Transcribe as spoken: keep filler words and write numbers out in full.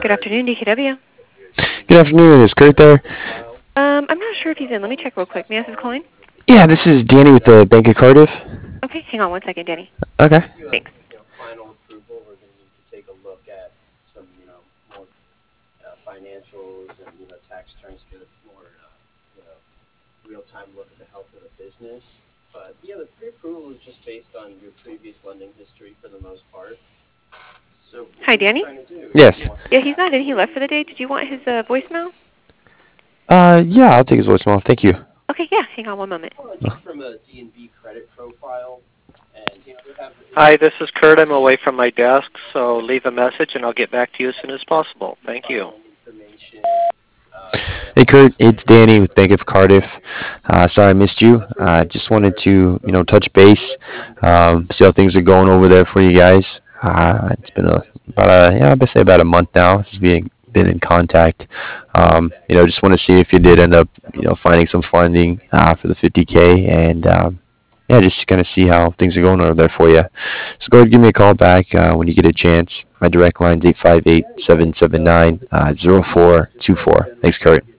Good afternoon, D K W. Good afternoon. Is Kurt there? Um, I'm not sure if he's in. Let me check real quick. May I ask who's calling? Yeah, this is Danny with the Bank of Cardiff. Okay, hang on one second, Danny. Okay. Thanks. Hi, Danny. Yes. Yeah, he's not in. He left for the day. Did you want his uh, voicemail? Uh, yeah, I'll take his voicemail. Thank you. Okay, yeah. Hang on one moment. Hi, this is Kurt. I'm away from my desk, so leave a message and I'll get back to you as soon as possible. Thank you. Hey, Kurt. It's Danny with Bank of Cardiff. Uh, sorry I missed you. I uh, just wanted to, you know, touch base, um, see how things are going over there for you guys. Uh, it's been a, about a, yeah, I'd say about a month now since we been in contact. Um, you know, just want to see if you did end up, you know, finding some funding uh, for the fifty K and um, yeah, just to kind of see how things are going over there for you. So go ahead and give me a call back uh, when you get a chance. My direct line is eight five eight, seven seven nine, zero four two four. Thanks, Kurt.